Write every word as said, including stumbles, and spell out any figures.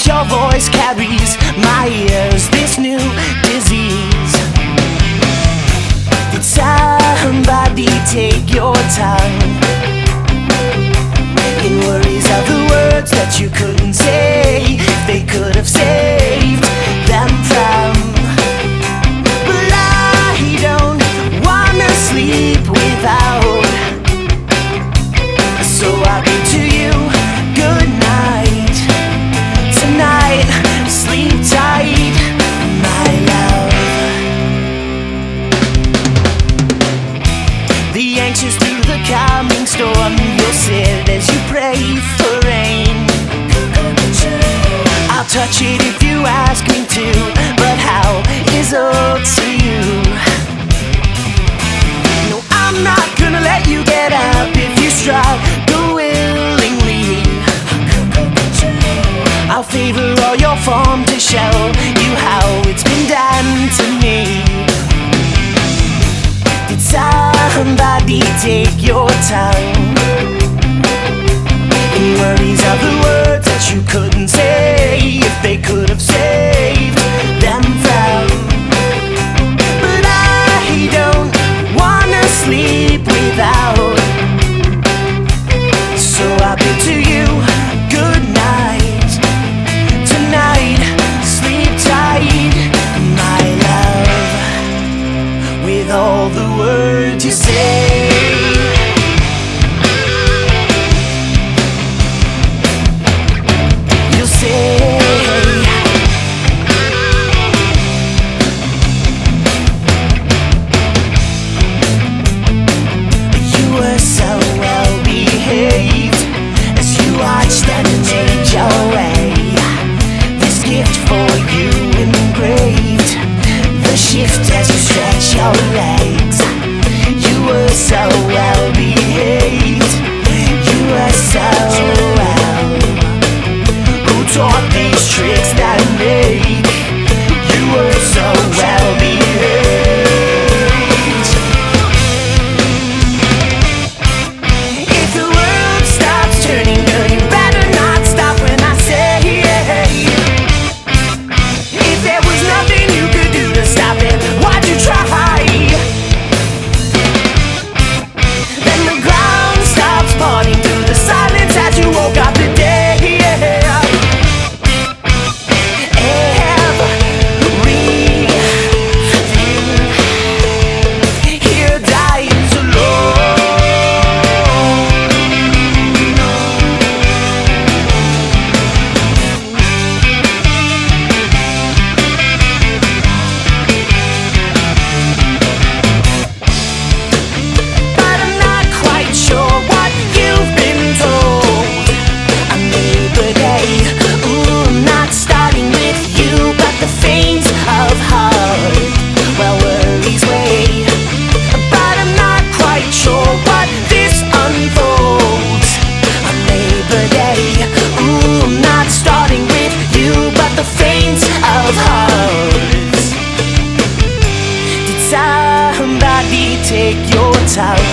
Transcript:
'cause your voice carries my ears this new disease. Did somebody take your tongue in worries of the words that you couldn't say if they could have saved them from? But I don't wanna sleep without, so I bid to you good night. Tonight, sleep tight, my love. The anxious through the coming storm, you'll sit as you pray for rain. I'll touch it if you ask me to, but how is up to you. No, I'm not gonna let you get up if you struggle willingly. I'll favor all your form to show you how it's been done to me. Did somebody take your tongue in worries of the words that you couldn't say if they could have saved them from? But I don't wanna sleep without, so I bid to you good night. Tonight, sleep tight, my love, with all the words you say. You'll say you were so well behaved as you watched them made your way. This gift for you engraved, the shift as you stretch your legs. You were so well behaved, you were so well. Who taught these tricks that I make? You were so well behaved. If the world stops turning, girl, you better not stop when I say yeah. If there was nothing you could do to stop it, why'd you try? Then the ground stops parting through the silence as you woke up the day. Here dies but I'm not quite sure what you've been told. A neighbor day, ooh, not starting with you, but the faint of heart, well, worries weigh. But I'm not quite sure what this unfolds. A neighbor day, ooh, not starting with you, but the faint of hearts. Did somebody take your time